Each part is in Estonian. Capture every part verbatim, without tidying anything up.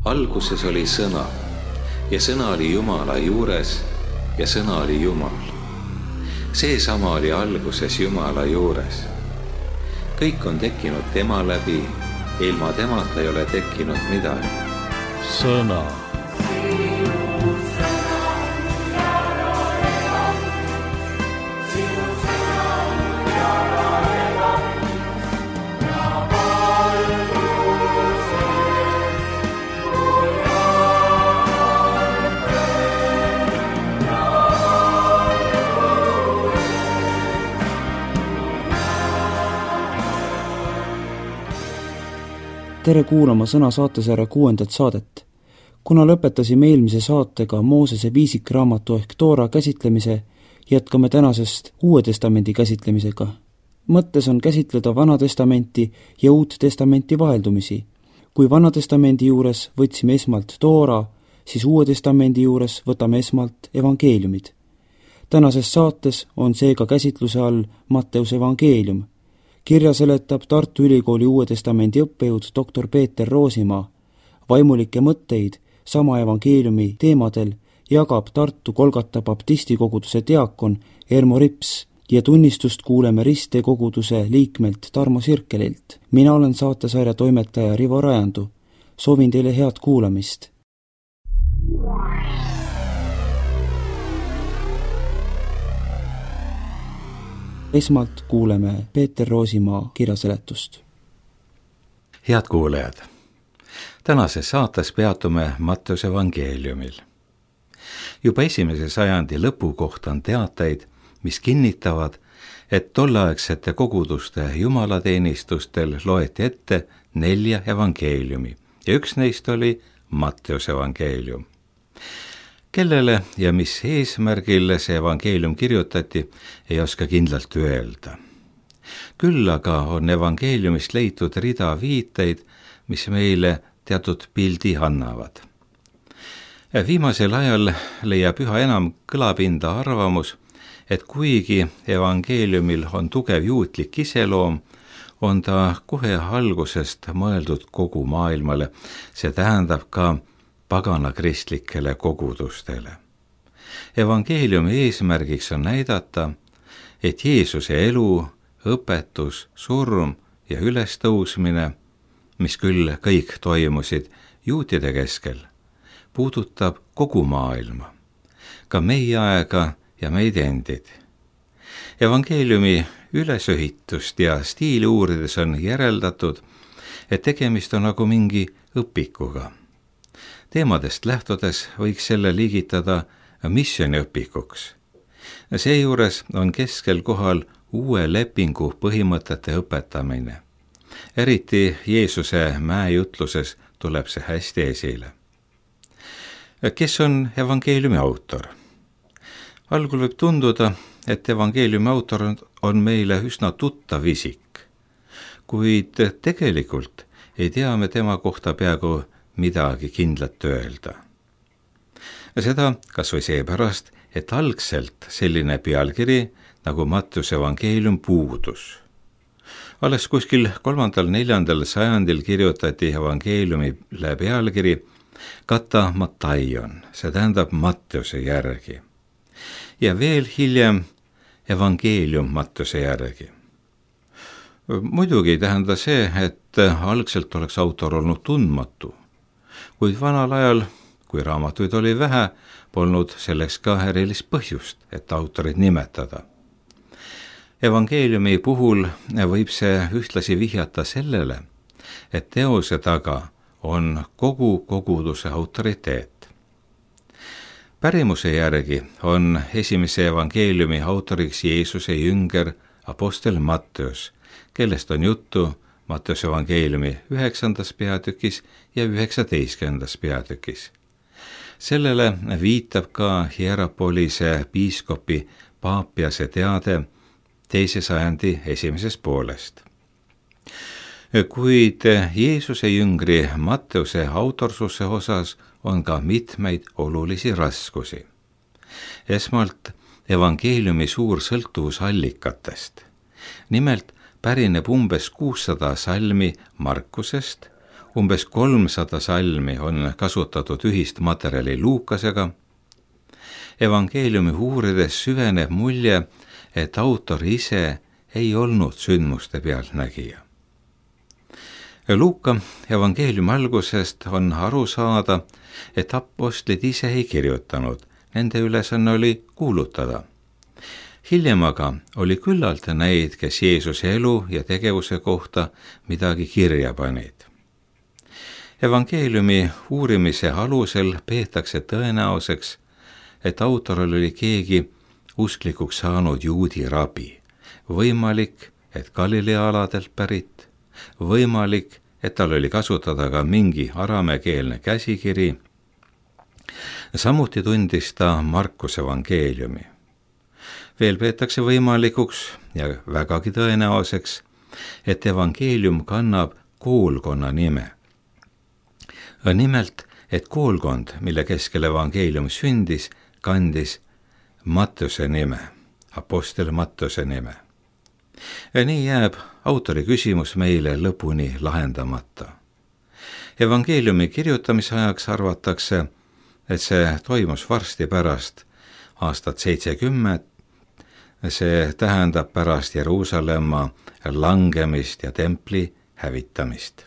Alguses oli sõna ja sõna oli Jumala juures ja sõna oli Jumal. Seesama oli alguses Jumala juures. Kõik on tekkinud tema läbi, ilma temata ei ole tekkinud midagi. Sõna. Tere kuulama Sõna saatesarja kuuendat saadet. Kuna lõpetasime eelmise saatega Moosese viisikraamatu ehk Toora käsitlemise, jätkame tänasest Uue Testamendi käsitlemisega. Mõttes on käsitleda Vana Testamenti ja Uut Testamenti vaheldumisi. Kui Vana Testamendi juures võtsime esmalt Toora, siis Uue Testamendi juures võtame esmalt evangeeliumid. Tänases saates on seega käsitluse all Matteuse evangeelium. Kirja seletab Tartu Ülikooli Uue Testamendi õppejõud doktor Peeter Roosimaa. Vaimulikke mõtteid sama evangeeliumi teemadel jagab Tartu Kolgata baptisti koguduse diakon Ermo Rips ja tunnistust kuuleme Riste koguduse liikmelt Tarmo Sirkelilt. Mina olen saatesarja toimetaja Rivo Rajandu. Soovin teile head kuulamist. Esmalt kuuleme Peeter Roosimaa kirjaseletust. Head kuulejad, tänases saates peatume Matteuse evangeeliumil. Juba esimese sajandi lõpu kohta on teateid, mis kinnitavad, et tolleaegsete koguduste jumalateenistustel loeti ette nelja evangeeliumi ja üks neist oli Matteuse evangeelium. Kellele ja mis eesmärgil see evangeelium kirjutati, ei oska kindlalt öelda. Küll aga on evangeeliumist leitud rida viiteid, mis meile teatud pildi annavad. Viimasel ajal leiab üha enam kõlapinda arvamus, et kuigi evangeeliumil on tugev juutlik iseloom, on ta kohe algusest mõeldud kogu maailmale, see tähendab ka pagana kristlikele kogudustele. Evangeeliumi eesmärgiks on näidata, et Jeesuse elu, õpetus, surm ja ülestõusmine, mis küll kõik toimusid juutide keskel, puudutab kogu maailma, ka meie aega ja meid endid. Evangeeliumi ülesehitust ja stiili uurides on järeldatud, et tegemist on nagu mingi õpikuga. Teemadest lähtudes võiks selle liigitada missiooniõpikuks. Seejuures on keskel kohal uue lepingu põhimõtete õpetamine. Eriti Jeesuse mäejutluses tuleb see hästi esile. Kes on evangeeliumi autor? Algul võib tunduda, et evangeeliumi autor on meile üsna tuttav isik, kuid tegelikult ei tea me tema kohta peaaegu midagi kindlat öelda. Seda kas või seepärast, et algselt selline pealkiri nagu Matteuse evangeelium puudus. Alles kuskil kolmandal neljandal sajandil kirjutati evangeeliumile pealkiri Kata Mataion, see tähendab Matteuse järgi. Ja veel hiljem evangeelium Matteuse järgi. Muidugi ei tähenda see, et algselt oleks autor olnud tundmatu, kuid vanal ajal, kui raamatuid oli vähe, polnud selleks ka erilist põhjust, et autorid nimetada. Evangeeliumi puhul võib see ühtlasi vihjata sellele, et teose taga on kogu koguduse autoriteet. Pärimuse järgi on esimese evangeeliumi autoriks Jeesuse jünger apostel Matteus, kellest on juttu Matteuse evangeeliumi üheksandas peatükis ja üheksateistkümnendas peatükis. Sellele viitab ka Hierapolise piiskopi Paapiase teade teise sajandi esimesest poolest. Kuid Jeesuse jüngri Matteuse autorsuse osas on ka mitmeid olulisi raskusi. Esmalt evangeeliumi suur sõltuvus allikatest. Nimelt pärineb umbes kuussada salmi Markusest, umbes kolmsada salmi on kasutatud ühist materjali Luukasega. Evangeeliumi uurides süveneb mulje, et autor ise ei olnud sündmuste pealtnägija. Luuka evangeeliumi algusest on aru saada, et apostlid ise ei kirjutanud, nende ülesanne oli kuulutada. Hiljem aga oli küllalt neid, kes Jeesuse elu ja tegevuse kohta midagi kirja panid. Evangeeliumi uurimise alusel peetakse tõenäoseks, et autoril oli keegi usklikuks saanud juudi rabi. Võimalik, et Galilea aladelt pärit, võimalik, et tal oli kasutada ka mingi aramekeelne käsikiri. Samuti tundis ta Markuse evangeeliumi. Veel peetakse võimalikuks ja vägagi tõenäoseks, et evangeelium kannab koolkonna nime. Nimelt, et koolkond, mille keskel evangeelium sündis, kandis Mattuse nime, apostel Mattuse nime. Nii jääb autori küsimus meile lõpuni lahendamata. Evangeeliumi kirjutamise ajaks arvatakse, et see toimus varsti pärast aastat seitsekümmend, see tähendab pärast Jeruusalemma langemist ja templi hävitamist.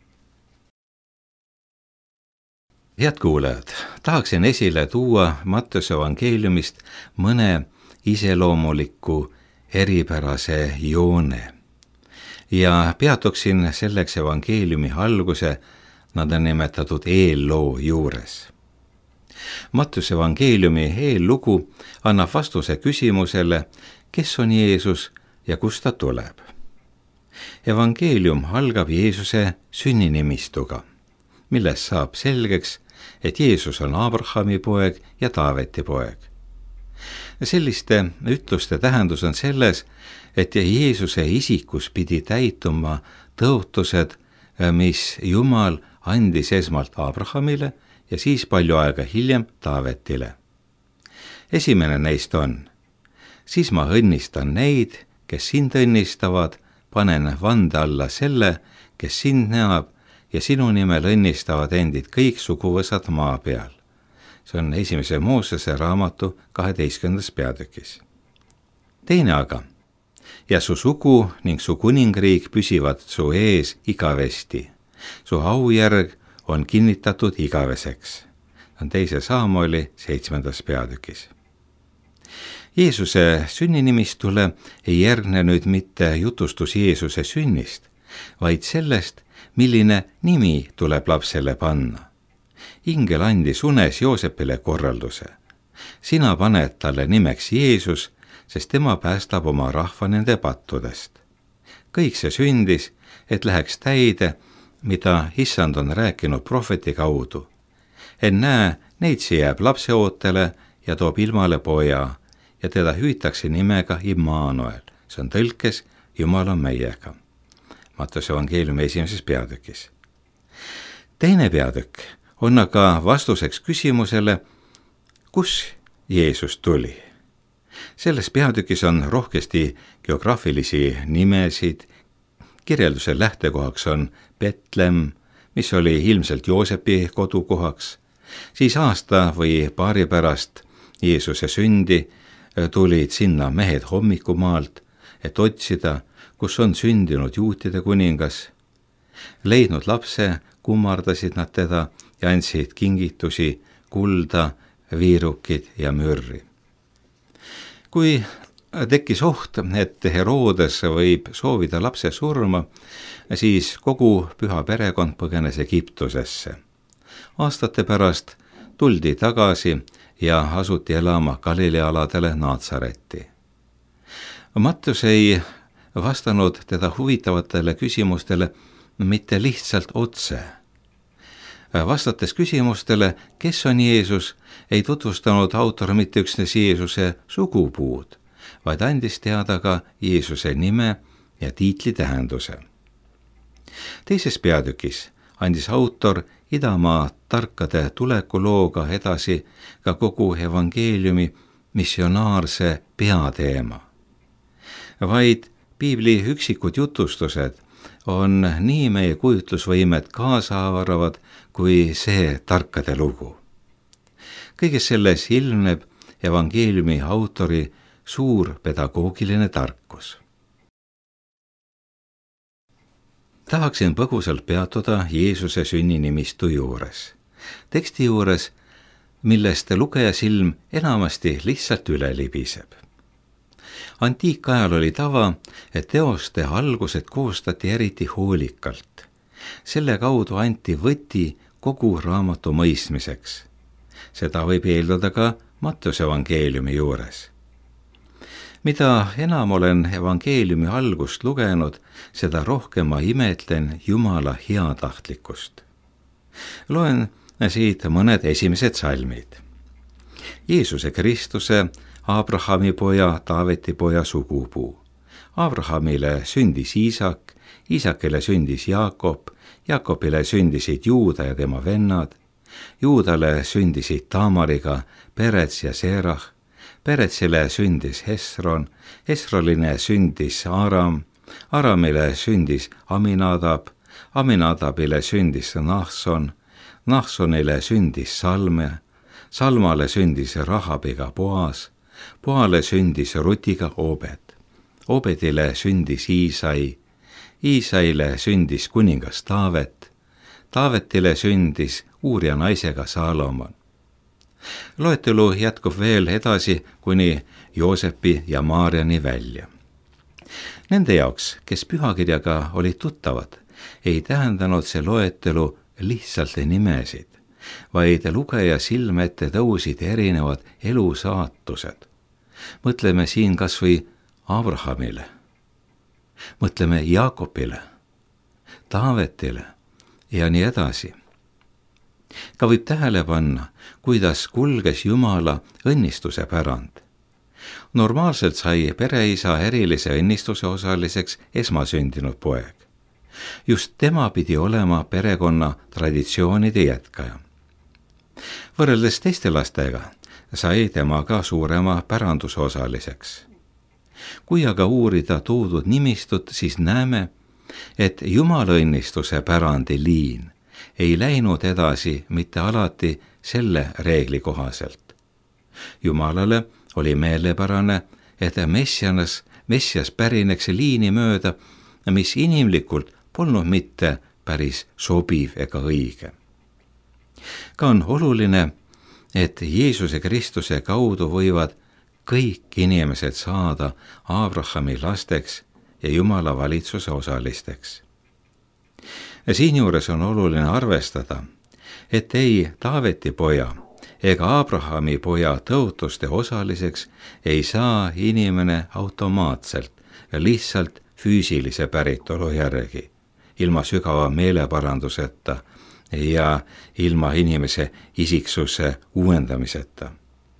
Head kuulajad, tahaksin esile tuua Mattuse evangeeliumist mõne iseloomuliku eripärase joone ja peatuksin selleks evangeeliumi alguse nõndanimetatud eelloo juures. Mattuse evangeeliumi eellugu annab vastuse küsimusele, kes on Jeesus ja kust ta tuleb. Evangeelium algab Jeesuse sünninimistuga, milles saab selgeks, et Jeesus on Abrahami poeg ja Taaveti poeg. Selliste ütluste tähendus on selles, et Jeesuse isikus pidi täituma tõotused, mis Jumal andis esmalt Abrahamile ja siis palju aega hiljem Taavetile. Esimene neist on: siis ma õnnistan neid, kes sind õnnistavad, panen vande alla selle, kes sind näab, ja sinu nimel õnnistavad endid kõik suguvõsad maa peal. See on esimese Moosese raamatu kaheteistkümnendas peatükis. Teine aga: ja su sugu ning su kuningriik püsivad su ees igavesti. Su aujärg on kinnitatud igaveseks. On teise Saamueli seitsmendas peatükis. Jeesuse sünninimistule ei järgne nüüd mitte jutustus Jeesuse sünnist, vaid sellest, milline nimi tuleb lapsele panna. Ingel andis unes Joosepile korralduse. Sina paned talle nimeks Jeesus, sest tema päästab oma rahva nende pattudest. Kõik see sündis, et läheks täide, mida Issand on rääkinud prohveti kaudu. En näe, neitsi jääb lapseootele ja toob ilmale poja, ja teda hüütakse nimega Immanuel. See on tõlkes Jumal on meiega. Mattuse evangeeliumi esimeses peatükis. Teine peatükk on aga vastuseks küsimusele, kus Jeesus tuli. Selles peatükis on rohkesti geograafilisi nimesid. Kirjelduse lähtekohaks on Betlem, mis oli ilmselt Joosepi kodukohaks. Siis aasta või paari pärast Jeesuse sündi tulid sinna mehed hommikumaalt, et otsida, kus on sündinud juutide kuningas. Leidnud lapse, kummardasid nad teda ja andsid kingitusi, kulda, viirukid ja mürri. Kui tekkis oht, et Herodes võib soovida lapse surma, siis kogu püha perekond põgenes Egiptusesse. Aastate pärast tuldi tagasi ja asuti elama Galilea aladele Naatsaretti. Mattus ei vastanud teda huvitavatele küsimustele mitte lihtsalt otse. Vastates küsimustele, kes on Jeesus, ei tutvustanud autor mitte üksnes Jeesuse sugupuud, vaid andis teada ka Jeesuse nime ja tiitli tähenduse. Teises peatükis andis autor idamaa tarkade tulekulooga edasi ka kogu evangeeliumi missionaarse peateema. Vaid piibli üksikud jutustused on nii meie kujutlusvõimed kaasahaaravad kui see tarkade lugu. Kõiges selles ilmneb evangeeliumi autori suur pedagoogiline tarkus. Tahaksin põgusalt peatuda Jeesuse sünninimistu juures. Teksti juures, millest lugeja silm enamasti lihtsalt üle libiseb. Antiikajal oli tava, et teoste algused koostati eriti hoolikalt. Selle kaudu anti võti kogu raamatu mõistmiseks. Seda võib eeldada ka Matteuse evangeeliumi juures. Mida enam olen evangeeliumi algust lugenud, seda rohkem ma imetlen Jumala heatahtlikkust. Loen siit mõned esimesed salmid. Jeesuse Kristuse, Abrahami poja, Taaveti poja sugupuu. Abrahamile sündis Iisak, Iisakile sündis Jaakob, Jaakobile sündisid Juuda ja tema vennad, Juudale sündisid Taamariga Perets ja Serah, Peretsile sündis Hesron, Hesroline sündis Aram, Aramile sündis Aminadab, Aminadabile sündis Nahson, Nahsonile sündis Salme, Salmale sündis Rahabiga Boas, Boale sündis Rutiga Obed, Obedile sündis Iisai, Iisaile sündis kuningas Taavet, Taavetile sündis Uuria naisega Saalomon. Loetelu jätkub veel edasi kuni Joosepi ja Maarjani välja. Nende jaoks, kes pühakirjaga olid tuttavad, ei tähendanud see loetelu lihtsalt nimesid, vaid lugeja silme ette tõusid erinevad elusaatused. Mõtleme siin kas või Abrahamile, mõtleme Jaakobile, Taavetile ja nii edasi. Ka võib tähele panna, kuidas kulges Jumala õnnistuse pärand. Normaalselt sai pereisa erilise õnnistuse osaliseks esmasündinud poeg. Just tema pidi olema perekonna traditsioonide jätkaja. Võrreldes teiste lastega sai tema ka suurema päranduse osaliseks. Kui aga uurida toodud nimistut, siis näeme, et Jumala õnnistuse pärandi liin ei läinud edasi mitte alati selle reegli kohaselt. Jumalale oli meelepärane, et Messianas, Messias pärineks liini mööda, mis inimlikult polnud mitte päris sobiv ega õige. Ka on oluline, et Jeesuse Kristuse kaudu võivad kõik inimesed saada Abrahami lasteks ja Jumala valitsuse osalisteks. Siinjuures on oluline arvestada, et ei Taaveti poja ega Abrahami poja tõotuste osaliseks ei saa inimene automaatselt lihtsalt füüsilise päritolu järgi, ilma sügava meeleparanduseta ja ilma inimese isiksuse uuendamiseta.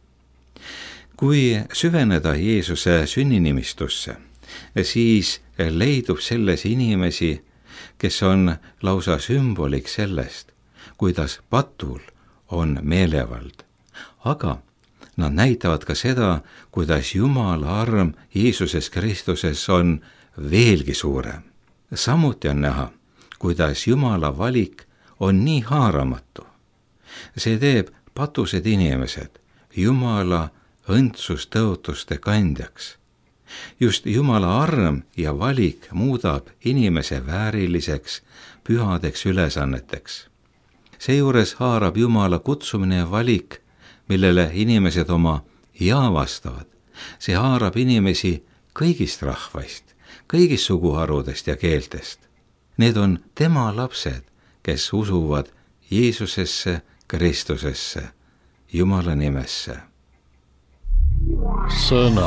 Kui süveneda Jeesuse sünninimistusse, siis leidub selles inimesi, kes on lausa sümboliks sellest, kuidas patul on meelevald. Aga nad näitavad ka seda, kuidas Jumala arm Jeesuses Kristuses on veelgi suurem. Samuti on näha, kuidas Jumala valik on nii haaramatu. See teeb patused inimesed Jumala õndsustõotuste kandjaks. Just Jumala arm ja valik muudab inimese vääriliseks, pühadeks ülesanneteks. Seejuures haarab Jumala kutsumine ja valik, millele inimesed oma jaa vastavad. See haarab inimesi kõigist rahvaist, kõigist suguharudest ja keeltest. Need on tema lapsed, kes usuvad Jeesusesse, Kristusesse, Jumala nimesse. Sõna.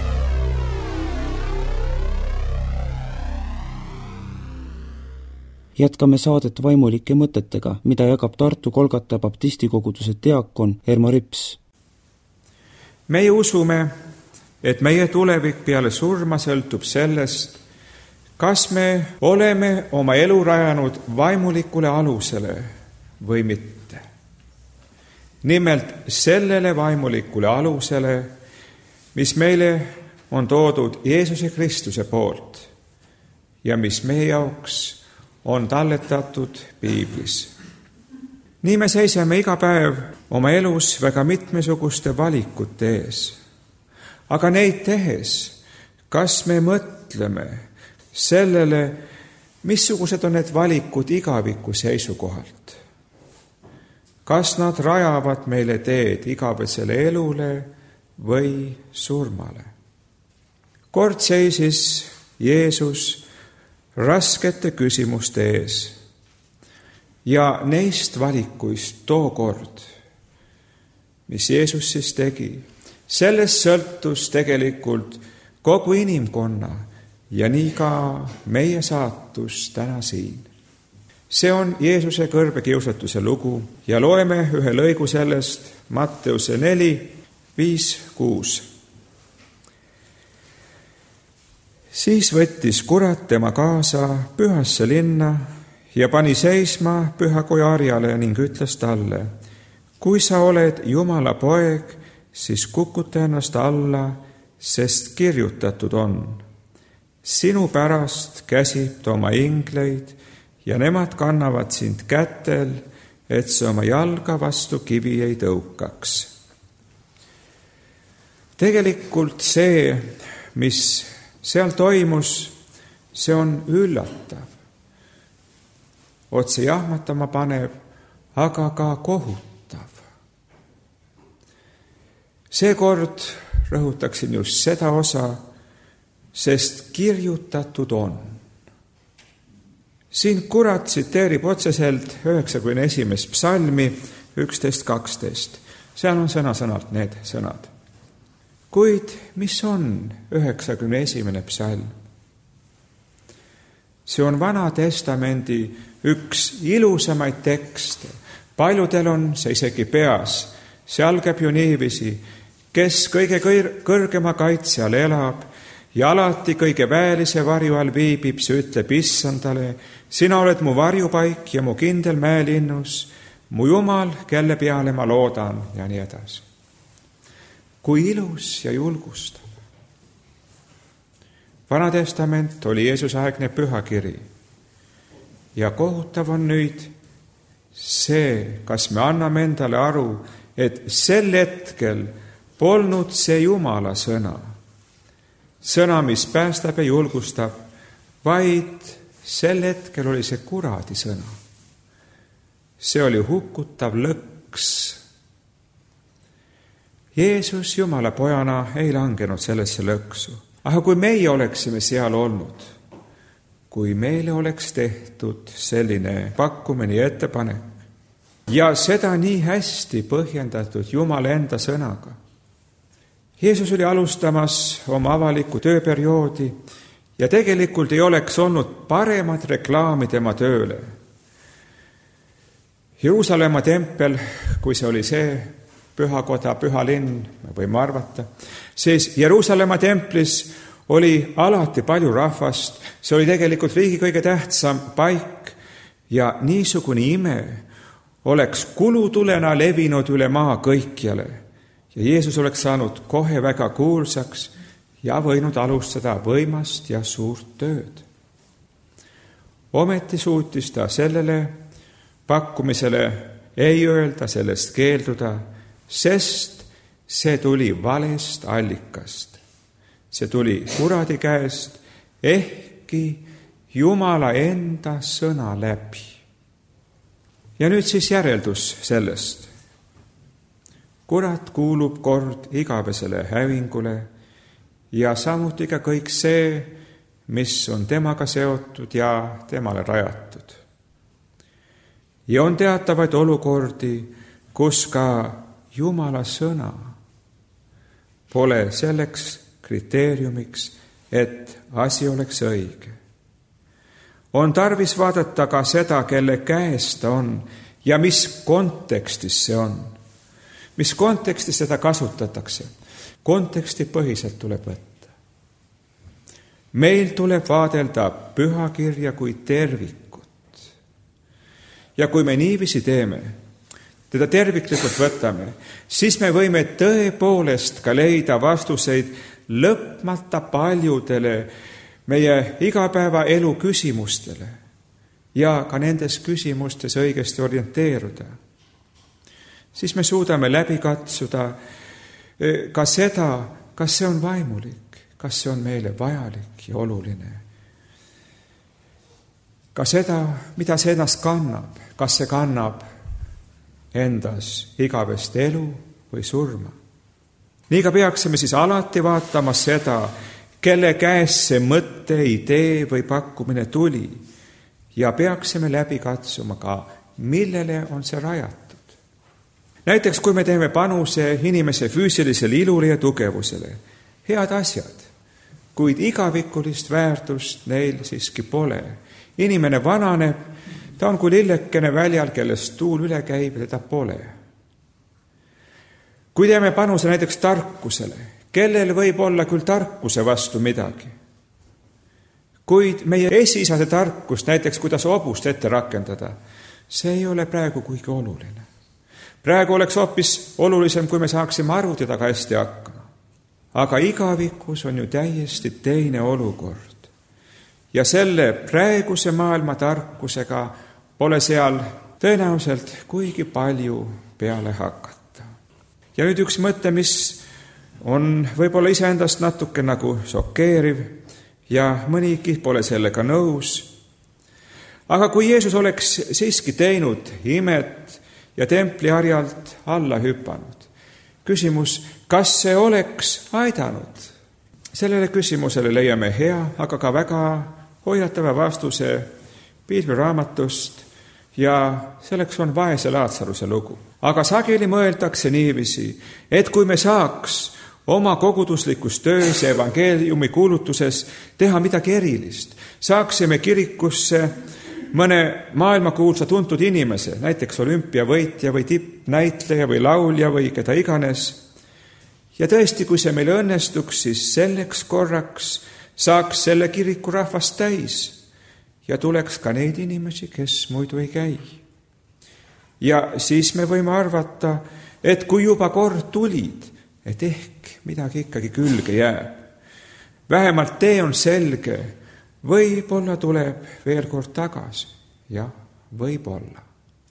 Jätkame saadet vaimulike mõtetega, mida jagab Tartu Kolgata baptistikoguduse diakon Ermo Rips. Meie usume, et meie tulevik peale surma sõltub sellest, kas me oleme oma elu rajanud vaimulikule alusele või mitte. Nimelt sellele vaimulikule alusele, mis meile on toodud Jeesuse Kristuse poolt. ja mis meie jaoks on talletatud piiblis. nii me seisame iga päev oma elus väga mitmesuguste valikute ees. aga neid tehes, kas me mõtleme sellele, missugused on need valikud igaviku seisukohalt? Kas nad rajavad meile teed igavesele elule või surmale? Kord seisis Jeesus raskete küsimuste ees ja neist valikuist tookord, mis Jeesus siis tegi, sellest sõltus tegelikult kogu inimkonna ja nii ka meie saatus täna siin. See on Jeesuse kõrbekiusatuse lugu ja loeme ühe lõigu sellest Matteuse neli, viis, kuus. Siis võttis kurat tema kaasa pühasse linna ja pani seisma pühakoja harjale ning ütles talle, kui sa oled Jumala poeg, siis kukuta ennast alla, sest kirjutatud on. Sinu pärast käsib ta oma ingleid ja nemad kannavad sind kätel, et sa oma jalga vastu kivi ei tõukaks. Tegelikult see, mis seal toimus, see on üllatav. Otse jahmatama panev, aga ka kohutav. Seekord rõhutaksin just seda osa, sest kirjutatud on. Siin kurat tsiteerib otseselt üheksakümne esimest psalmi üksteist kaksteist. Seal on sõna-sõnalt need sõnad. Kuid mis on üheksakümne esimene psalm? See on Vana Testamendi üks ilusamaid tekste. Paljudel on see isegi peas. See algab ju niiviisi, kes kõige kõrgema kaitse all elab ja alati kõige väelise varju all viibib, see ütleb issandale, sina oled mu varjupaik ja mu kindel mäelinnus, mu Jumal, kelle peale ma loodan ja nii edasi. Kui ilus ja julgustav. Vana Testament oli Jeesuse aegne pühakiri ja kohutav on nüüd see, kas me anname endale aru, et sel hetkel polnud see Jumala sõna, sõna, mis päästab ja julgustab, vaid sel hetkel oli see kuradi sõna. See oli hukutav lõks. Jeesus Jumala pojana ei langenud sellesse lõksu. Aga kui meie oleksime seal olnud, kui meile oleks tehtud selline pakkumine ja ettepanek ja seda nii hästi põhjendatud Jumala enda sõnaga. Jeesus oli alustamas oma avaliku tööperioodi ja tegelikult ei oleks olnud paremat reklaami tema tööle. Jeruusalemma tempel, kui see oli see pühakoda, püha linn, me võime arvata, siis Jeruusalemma templis oli alati palju rahvast, see oli tegelikult riigi kõige tähtsam paik ja niisugune ime oleks kulutulena levinud üle maa kõikjale ja Jeesus oleks saanud kohe väga kuulsaks ja võinud alustada võimast ja suurt tööd. Ometi suutis ta sellele pakkumisele ei öelda, sellest keelduda, sest see tuli valest allikast. See tuli kuradi käest, ehkki Jumala enda sõna läbi. Ja nüüd siis järeldus sellest. Kurat kuulub kord igavesele hävingule ja samuti ka kõik see, mis on temaga seotud ja temale rajatud. Ja on teatavaid olukordi, kus ka Jumala sõna pole selleks kriteeriumiks, et asi oleks õige. On tarvis vaadata ka seda, kelle käes ta on ja mis kontekstis see on. Mis kontekstis seda kasutatakse? Konteksti põhiselt tuleb võtta. Meil tuleb vaadelda pühakirja kui tervikut. Ja kui me niiviisi teeme, teda terviklikult võtame, siis me võime tõepoolest ka leida vastuseid lõpmata paljudele meie igapäevaelu küsimustele ja ka nendes küsimustes õigesti orienteeruda, siis me suudame läbi katsuda ka seda, kas see on vaimulik, kas see on meile vajalik ja oluline. Ka seda, mida see ennast kannab, kas see kannab endas igavest elu või surma. Nii ka peaksime siis alati vaatama seda, kelle käest see mõtte, idee või pakkumine tuli ja peaksime läbi katsuma ka, millele on see rajatud. Näiteks, kui me teeme panuse inimese füüsilisele ilule ja tugevusele, head asjad, kuid igavikulist väärtust neil siiski pole. Inimene vananeb, ta on kui lillekene väljal, kellest tuul üle käib ja teda pole. Kui teeme panuse näiteks tarkusele, kellel võib olla küll tarkuse vastu midagi, kuid meie esiisade tarkust, näiteks kuidas hobust ette rakendada, see ei ole praegu kuigi oluline. Praegu oleks hoopis olulisem, kui me saaksime arvutidaga hästi hakkama. Aga igavikus on ju täiesti teine olukord. Ja selle praeguse maailma tarkusega pole seal tõenäoliselt kuigi palju peale hakata. Ja nüüd üks mõte, mis on võib-olla iseendast natuke nagu šokeeriv ja mõnigi pole sellega nõus. Aga kui Jeesus oleks siiski teinud imet ja templiharjalt alla hüpanud, küsimus, kas see oleks aidanud? Sellele küsimusele leiame hea, aga ka väga hoiatava vastuse Piibliraamatust ja selleks on vaese Laatsaruse lugu. Aga sageli mõeldakse niiviisi, et kui me saaks oma koguduslikus töös ja evangeeliumi kuulutuses teha midagi erilist, saaksime kirikusse mõne maailmakuulsa tuntud inimese, näiteks olümpiavõitja või tippnäitleja või laulja või keda iganes, ja tõesti, kui see meil õnnestuks, siis selleks korraks saaks selle kiriku rahvast täis ja tuleks ka neid inimesi, kes muidu ei käi. Ja siis me võime arvata, et kui juba kord tulid, et ehk midagi ikkagi külge jääb. Vähemalt tee on selge, võib-olla tuleb veel kord tagasi. Jah, võib-olla.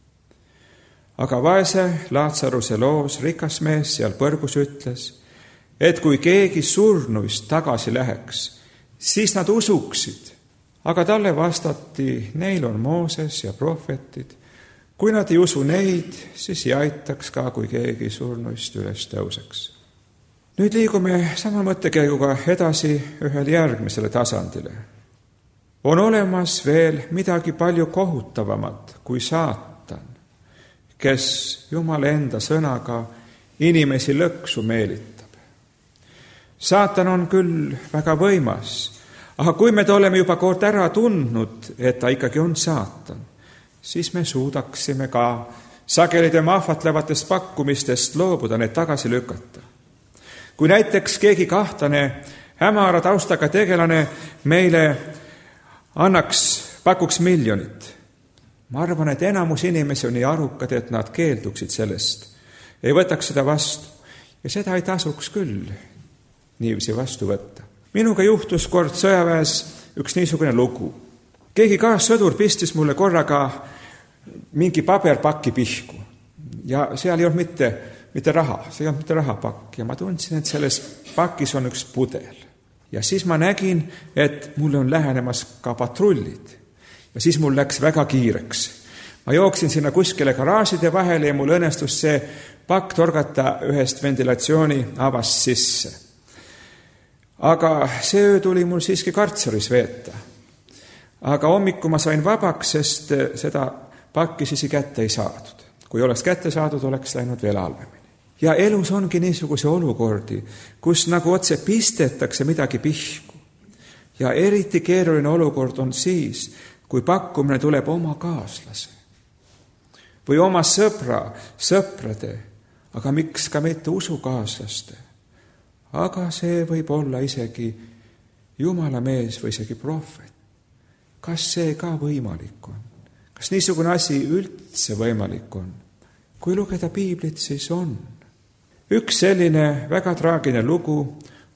Aga vaese Laatsaruse loos rikas mees seal põrgus ütles, et kui keegi surnuist tagasi läheks, siis nad usuksid. Aga talle vastati, neil on Mooses ja prohvetid. Kui nad ei usu neid, siis ei aitaks ka, kui keegi surnuist üles tõuseks. Nüüd liigume sama mõttekäiguga edasi ühele järgmisele tasandile. On olemas veel midagi palju kohutavamat kui saatan, kes Jumala enda sõnaga inimesi lõksu meelitab. Saatan on küll väga võimas, aga kui me oleme juba kord ära tundnud, et ta ikkagi on saatan, siis me suudaksime ka sageli tema ahvatlevatest pakkumistest loobuda, need tagasi lükata. Kui näiteks keegi kahtlane hämara taustaga tegelane meile annaks, pakuks miljonit, ma arvan, et enamus inimesi on nii arukad, et nad keelduksid sellest, ei võtaks seda vastu ja seda ei tasuks küll niiviisi vastu võtta. Minuga juhtus kord sõjaväes üks niisugune lugu. Keegi kaassõdur pistis mulle korraga mingi paberpakki pihku ja seal ei olnud mitte, mitte raha, see ei olnud mitte rahapakk ja ma tundsin, et selles pakis on üks pudel. Ja siis ma nägin, et mulle on lähenemas ka patrullid ja siis mul läks väga kiireks. Ma jooksin sinna kuskile garaažide vahele ja mul õnnestus see pakk torgata ühest ventilatsiooni avast sisse. Aga see öö tuli mul siiski kartseris veeta. Aga hommiku ma sain vabaks, sest seda pakki siis kätte ei saadud. Kui oleks kätte saadud, oleks läinud veel halvemini. Ja elus ongi niisuguse olukordi, kus nagu otse pistetakse midagi pihku. Ja eriti keeruline olukord on siis, kui pakkumine tuleb oma kaaslase või oma sõbra, sõprade, aga miks ka mitte usukaaslaste. Aga see võib olla isegi Jumala mees või isegi prohvet. Kas see ka võimalik on? Kas niisugune asi üldse võimalik on? Kui lugeda Piiblit, siis on. Üks selline väga traagine lugu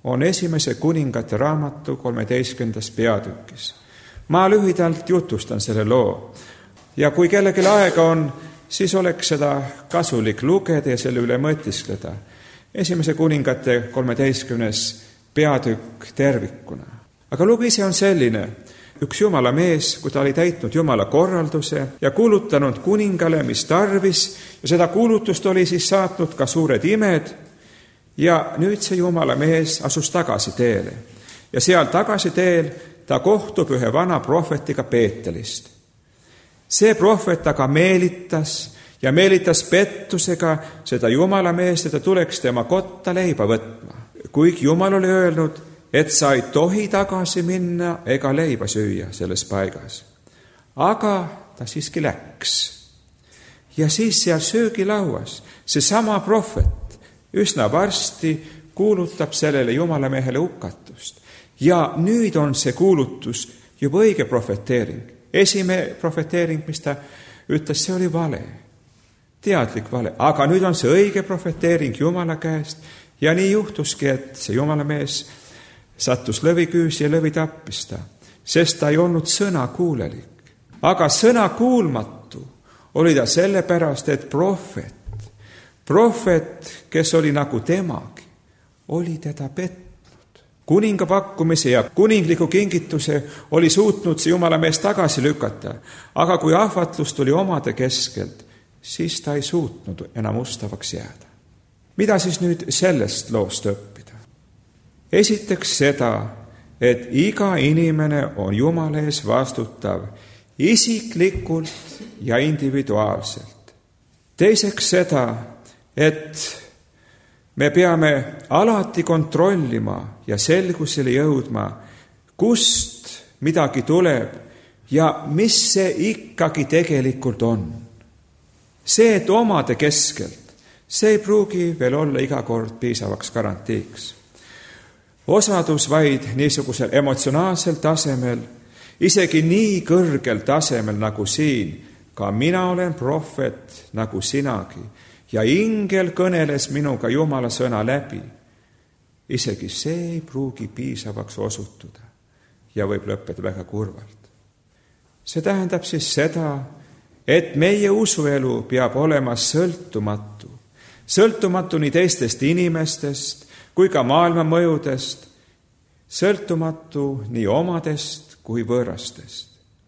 on Esimese kuningate raamatu kolmeteistkümnendas peatükis. Ma lühidalt jutustan selle loo ja kui kellelgi aega on, siis oleks seda kasulik lugeda ja selle üle mõtiskleda. Esimese kuningate kolmeteistkümnes peatükk tervikuna. Aga lugu ise on selline. Üks Jumala mees, kui ta oli täitnud Jumala korralduse ja kuulutanud kuningale, mis tarvis, ja seda kuulutust oli siis saatnud ka suured imed, ja nüüd see Jumala mees asus tagasi teele. Ja seal tagasi teel ta kohtub ühe vana prohvetiga Peetelist. See prohvet aga meelitas ja meelitas pettusega seda Jumala meest, et ta tuleks tema kotta leiba võtma. Kuigi Jumal oli öelnud, et sa ei tohi tagasi minna ega leiba süüa selles paigas. Aga ta siiski läks. Ja siis seal söögilauas see sama prohvet üsna varsti kuulutab sellele Jumala mehele hukatust. Ja nüüd on see kuulutus juba õige profeteering. Esimene profeteering, mis ta ütles, see oli vale. Teadlik vale. Aga nüüd on see õige profeteering Jumala käest ja nii juhtuski, et see Jumala mees sattus lõviküüsi ja lõvi tappis ta, sest ta ei olnud sõna kuulelik. Aga sõna kuulmatu oli ta sellepärast, et prohvet, prohvet, kes oli nagu temagi, oli teda petnud. Kuninga pakkumise ja kuningliku kingituse oli suutnud see Jumala mees tagasi lükata, aga kui ahvatlus tuli omade keskelt, siis ta ei suutnud enam ustavaks jääda. Mida siis nüüd sellest loost õppida? Esiteks seda, et iga inimene on Jumala ees vastutav isiklikult ja individuaalselt. Teiseks seda, et me peame alati kontrollima ja selgusele jõudma, kust midagi tuleb ja mis see ikkagi tegelikult on. See, et omade keskelt, see ei pruugi veel olla iga kord piisavaks garantiiks. Osadus vaid niisugusel emotsionaalsel tasemel, isegi nii kõrgel tasemel nagu siin, ka mina olen prohvet nagu sinagi, ja ingel kõneles minuga Jumala sõna läbi. Isegi see ei pruugi piisavaks osutuda ja võib lõppeda väga kurvalt. See tähendab siis seda, et meie usuelu peab olema sõltumatu, sõltumatu nii teistest inimestest, kui ka maailma mõjudest, sõltumatu nii omadest kui võõrastest.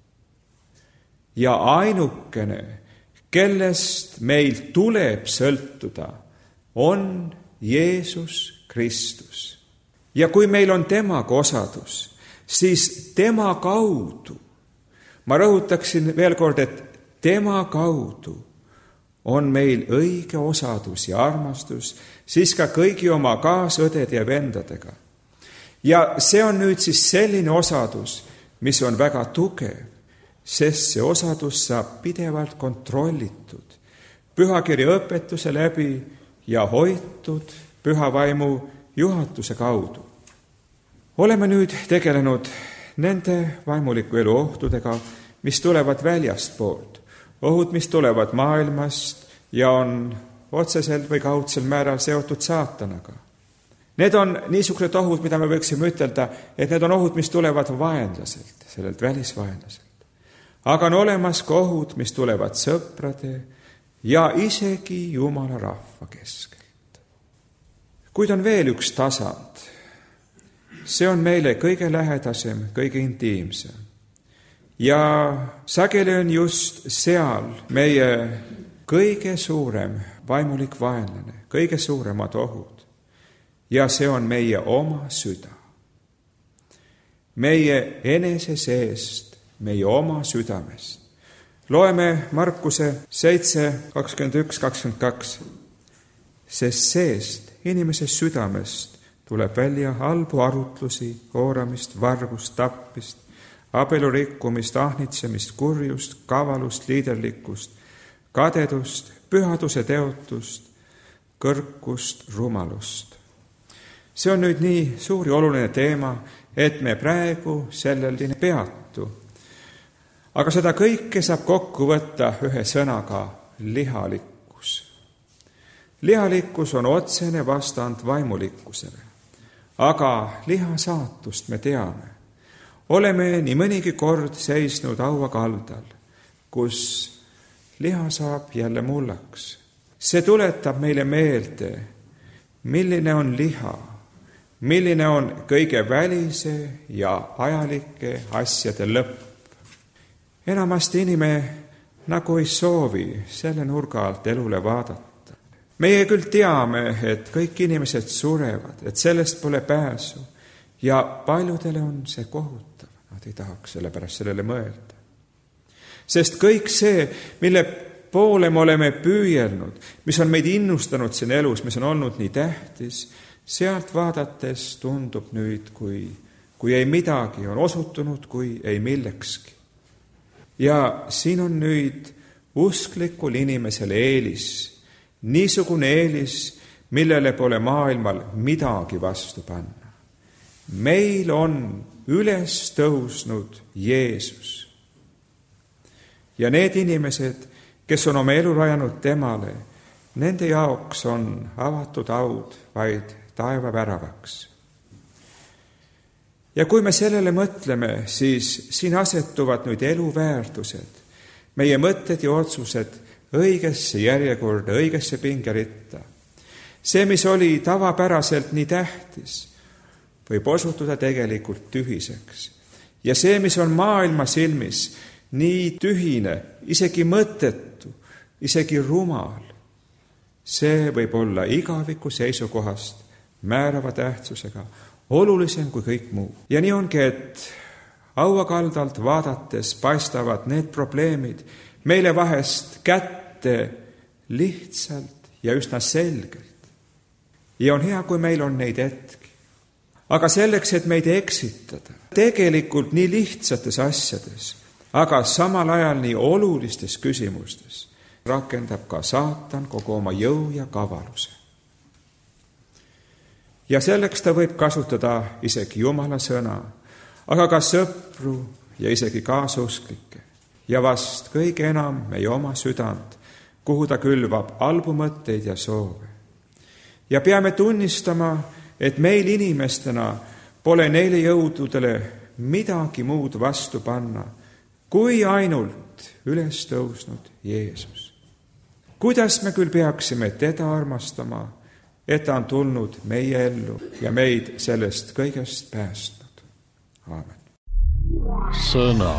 Ja ainukene, kellest meil tuleb sõltuda, on Jeesus Kristus. Ja kui meil on temaga osadus, siis tema kaudu, ma rõhutaksin veel kord, et tema kaudu on meil õige osadus ja armastus, siis ka kõigi oma kaasõdede ja vendadega. Ja see on nüüd siis selline osadus, mis on väga tugev, sest see osadus saab pidevalt kontrollitud pühakirja õpetuse läbi ja hoitud püha vaimu juhatuse kaudu. Oleme nüüd tegelenud nende vaimuliku elu ohtudega, mis tulevad väljast poolt. Ohud, mis tulevad maailmast ja on otseselt või kaudsel määral seotud saatanaga. Need on niisugused ohud, mida me võiksime ütelda, et need on ohud, mis tulevad vaenlaselt, sellelt välisvaenlaselt. Aga on olemas ka ohud, mis tulevad sõprade ja isegi Jumala rahva keskelt. Kuid on veel üks tasand. See on meile kõige lähedasem, kõige intiimsem. Ja sageli on just seal meie kõige suurem vaimulik vaenlane, kõige suuremad ohud. Ja see on meie oma süda. Meie enese seest, meie oma südamest. Loeme Markuse seitse, kakskümmend üks, kakskümmend kaks. Sest seest, inimese südamest, tuleb välja halbu arutlusi, kooramist, vargust, tappist, abielurikkumist, ahnitsemist, kurjust, kavalust, liiderlikkust, kadedust, pühaduse teotust, kõrkust, rumalust. See on nüüd nii suur ja oluline teema, et me praegu sellel peatu. Aga seda kõike saab kokku võtta ühe sõnaga lihalikkus. Lihalikkus on otsene vastand vaimulikkusele. aga liha saatust me teame. Oleme nii mõnigi kord seisnud haua kaldal, kus liha saab jälle mullaks. See tuletab meile meelde, milline on liha, milline on kõige välise ja ajalike asjade lõpp. Enamasti inimene nagu ei soovi selle nurga alt elule vaadata. Meie küll teame, et kõik inimesed surevad, et sellest pole pääsu ja paljudele on see kohutav. Nad ei tahaks selle pärast sellele mõelda. Sest kõik see, mille poole me oleme püüelnud, mis on meid innustanud siin elus, mis on olnud nii tähtis, sealt vaadates tundub nüüd, kui, kui ei midagi, on osutunud kui ei millekski. Ja siin on nüüd usklikul inimesele eelis, niisugune eelis, millele pole maailmal midagi vastu panna. Meil on üles tõusnud Jeesus. Ja need inimesed, kes on oma elu rajanud temale, nende jaoks on avatud aud vaid taeva väravaks. Ja kui me sellele mõtleme, siis siin asetuvad nüüd eluväärtused, meie mõtted ja otsused õigesse järjekorda, õigesse pingeritta. See, mis oli tavapäraselt nii tähtis, võib osutuda tegelikult tühiseks. Ja see, mis on maailma silmis nii tühine, isegi mõttetu, isegi rumal, see võib olla igaviku seisukohast määrava tähtsusega, olulisem kui kõik muu. Ja nii ongi, et hauakaldalt vaadates paistavad need probleemid meile vahest kätte lihtsalt ja üsna selgelt. Ja on hea, kui meil on neid hetki. Aga selleks, et meid eksitada, tegelikult nii lihtsates asjades, aga samal ajal nii olulistes küsimustes, rakendab ka saatan kogu oma jõu ja kavaluse. Ja selleks ta võib kasutada isegi Jumala sõna, aga ka sõpru ja isegi kaasusklikke. Ja vast kõige enam meie oma südant, kuhu ta külvab halbu mõtteid ja soove. Ja peame tunnistama, et meil inimestena pole neile jõududele midagi muud vastu panna, kui ainult üles tõusnud Jeesus. Kuidas me küll peaksime teda armastama, et ta on tulnud meie ellu ja meid sellest kõigest päästnud. Aamen. Sõna.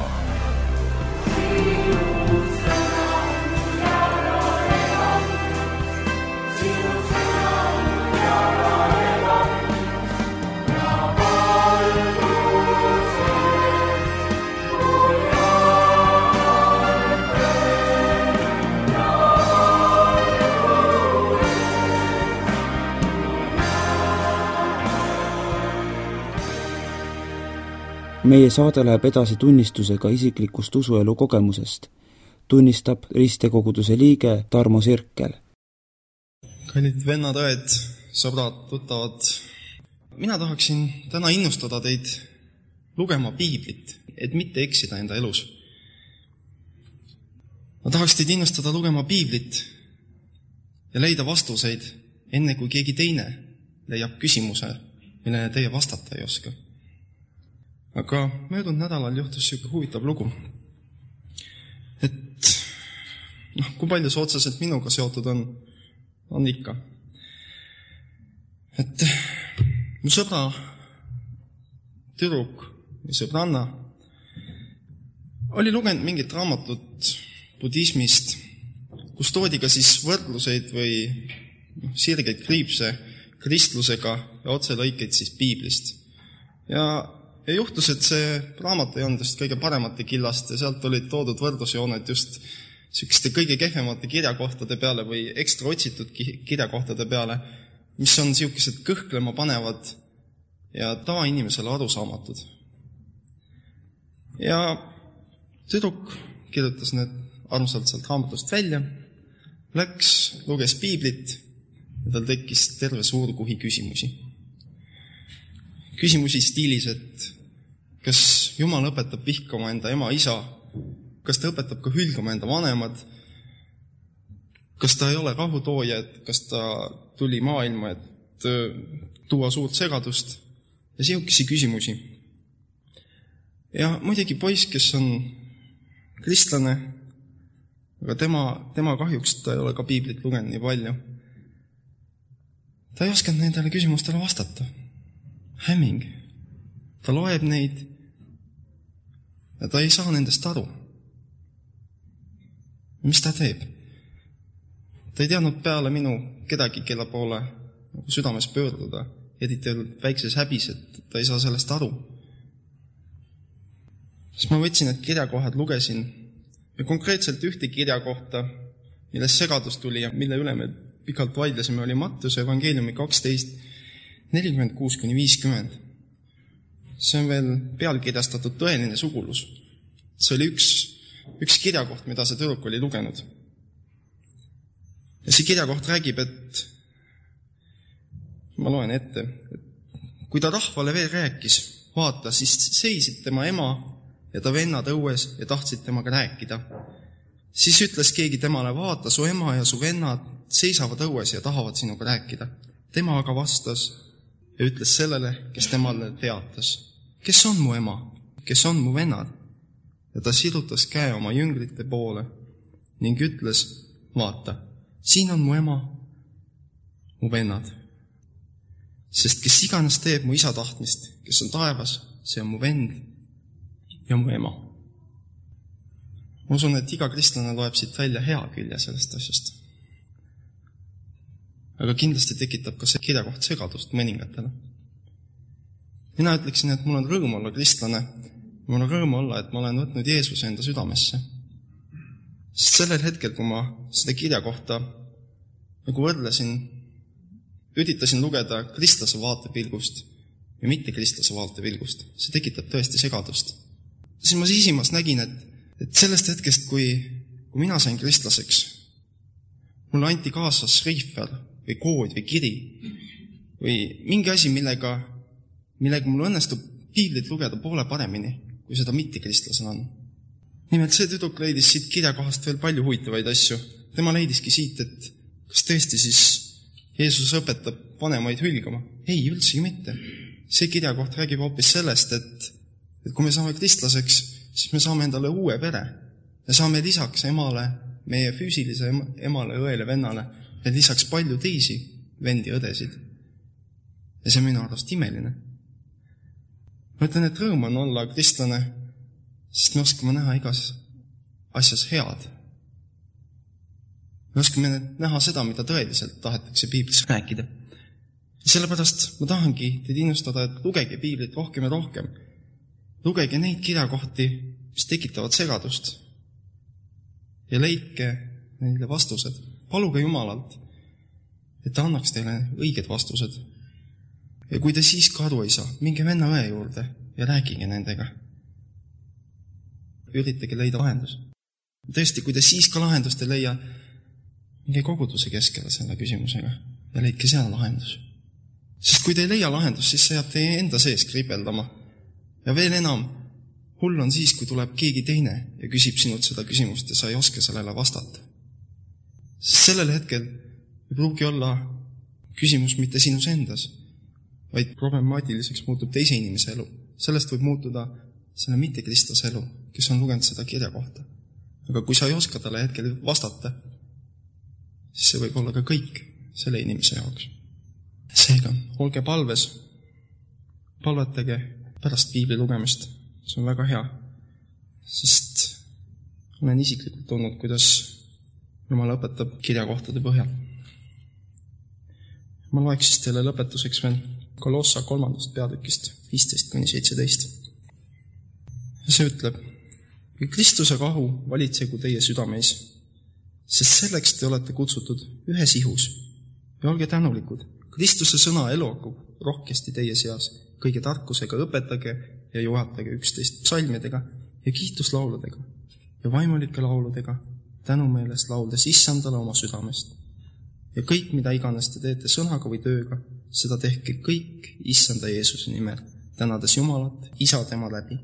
Meie saade läheb edasi tunnistusega isiklikust usuelu kogemusest, tunnistab ristekoguduse liige Tarmo Sirkel. Kallid vennad, õed, sõbrad, tuttavad, mina tahaksin täna innustada teid lugema piiblit, et mitte eksida enda elus. Ma tahaks teid innustada lugema piiblit ja leida vastuseid, enne kui keegi teine leiab küsimuse, millele teie vastata ei oska. Aga möödunud nädalal juhtus siuke huvitav lugu, et noh, kui palju see otseselt minuga seotud on, on ikka. Et mu sõbra tüdruk või sõbranna oli lugenud mingit raamatut budismist, kus toodi ka siis võrdluseid või noh, sirgeid kriipse kristlusega ja otselõikeid siis piiblist. Ja Ja juhtus, et see raamat ei olnud just kõige paremate killast ja sealt olid toodud võrdlusjooned just sükeste kõige kehvemate kirjakohtade peale või ekstra otsitud kirjakohtade peale, mis on siukesed kõhklema panevad ja tavainimesele arusaamatud. Ja tüdruk kirjutas need armsalt sealt raamatust välja, läks, luges piiblit ja tal tekkis terve suur kuhi küsimusi. Küsimusi stiilis, et kas Jumal õpetab vihkama enda ema, isa, kas ta õpetab ka hülgama enda vanemad, kas ta ei ole rahutooja, et kas ta tuli maailma, et tuua suurt segadust ja sihukesi küsimusi. Ja muidugi poiss, kes on kristlane, aga tema, tema kahjuks ta ei ole ka piiblit lugenud nii palju. Ta ei oskanud nendele küsimustele vastata. Hämming. Ta loeb neid ja ta ei saa nendest aru. Mis ta teeb? Ta ei teadnud peale minu kedagi, kelle poole südames pöörduda, eriti väikses häbis, et ta ei saa sellest aru. Siis ma võtsin need kirjakohad, lugesin ja konkreetselt ühte kirjakohta, milles segadus tuli ja mille üle me pikalt vaidlesime, oli Matteuse evangeeliumi kaksteist nelikümmend kuus kuni viiskümmend. See on veel pealkirjastatud tõeline sugulus. See oli üks, üks kirjakoht, mida see tüdruk oli lugenud. Ja see kirjakoht räägib, et ma loen ette, et kui ta rahvale veel rääkis, vaata, siis seisid tema ema ja ta vennad õues ja tahtsid temaga rääkida. Siis ütles keegi temale, vaata, su ema ja su vennad seisavad õues ja tahavad sinuga rääkida. Tema aga vastas ja ütles sellele, kes temale teatas. Kes on mu ema? Kes on mu vennad? Ja ta sirutas käe oma jüngrite poole ning ütles, vaata, siin on mu ema, mu vennad. Sest kes iganes teeb mu isa tahtmist, kes on taevas, see on mu vend ja mu ema. Ma usun, et iga kristlane loeb siit välja hea külje sellest asjast. Aga kindlasti tekitab ka see kirjakoht segadust mõningatele. Mina ütleksin, et mul on rõõm olla kristlane. Mul on rõõm olla, et ma olen võtnud Jeesuse enda südamesse. Sest sellel hetkel, kui ma seda kirjakohta nagu võrdlesin, üritasin lugeda kristlase vaatepilgust ja mitte kristlase vaatepilgust, see tekitab tõesti segadust. Siis ma sisimas nägin, et, et sellest hetkest, kui, kui mina sain kristlaseks, mulle anti kaasas šriifel või kood või kiri või mingi asi, millega, millega mul õnnestub piiblit lugeda poole paremini, kui seda mitte kristlasel on. Nimelt see tüdruk leidis siit kirjakohast veel palju huvitavaid asju. Tema leidiski siit, et kas tõesti siis Jeesus õpetab vanemaid hülgama? Ei, üldsegi mitte. See kirjakoht räägib hoopis sellest, et, et kui me saame kristlaseks, siis me saame endale uue pere. Me saame lisaks emale, meie füüsilise emale, õele, vennale ja lisaks palju teisi vendi õdesid. Ja see on minu arvast imeline. Ma ütlen, et rõõm on olla kristlane, sest me oskame näha igas asjas head. Me oskame näha seda, mida tõeliselt tahetakse piiblis rääkida. Ja sellepärast ma tahangi teid innustada, et lugege piiblit rohkem ja rohkem. Lugege neid kirjakohti, mis tekitavad segadust. Ja leidke neile vastused. Paluge Jumalalt, et ta annaks teile õiged vastused. Ja kui te siis ka aru ei saa, minge venna õe juurde ja rääkige nendega. Üritage leida lahendus. Tõesti, kui te siis ka lahendust ei leia, minge koguduse keskele selle küsimusega ja leidke seal lahendus. Sest kui te ei leia lahendust, siis see jääb teie enda sees kripeldama. Ja veel enam, hull on siis, kui tuleb keegi teine ja küsib sinult seda küsimust ja sa ei oska sellele vastata. Sest sellel hetkel ei pruugi olla küsimus mitte sinus endas, vaid problemaatiliseks muutub teise inimese elu. Sellest võib muutuda selle mitte-kristlase elu, kes on lugenud seda kirja kohta. Aga kui sa ei oska talle hetkel vastata, siis see võib olla ka kõik selle inimese jaoks. Seega, olge palves, palvetage pärast piibli lugemist. See on väga hea, sest olen isiklikult olnud, kuidas Jumal õpetab kirjakohtade põhjal. Ma loeks siis teile lõpetuseks veel Kolossa kolmandast peatükist viisteist kuni seitseteist. Ja see ütleb, kui Kristuse rahu valitsegu teie südameis, sest selleks te olete kutsutud ühes ihus ja olge tänulikud. Kristuse sõna elogu rohkesti teie seas, kõige tarkusega õpetage ja juhatage üksteist psalmidega ja kiituslauludega ja vaimulike lauludega, tänumeelest lauldes issandale oma südamest. Ja kõik, mida iganes te teete sõnaga või tööga, seda tehke kõik issanda Jeesuse nimel, tänades Jumalat, isa tema läbi.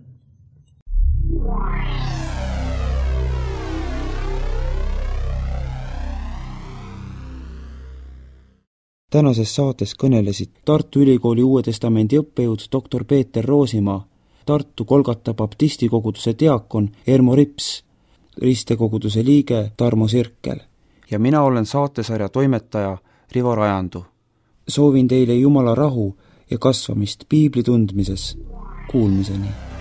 tänases saates kõnelesid Tartu Ülikooli Uue Testamendi õppejõud doktor Peeter Roosimaa, Tartu Kolgata baptisti koguduse diakon Ermo Rips, ristekoguduse liige Tarmo Sirkel ja mina olen saatesarja toimetaja Rivo Rajandu. Soovin teile Jumala rahu ja kasvamist piibli tundmises. Kuulmiseni!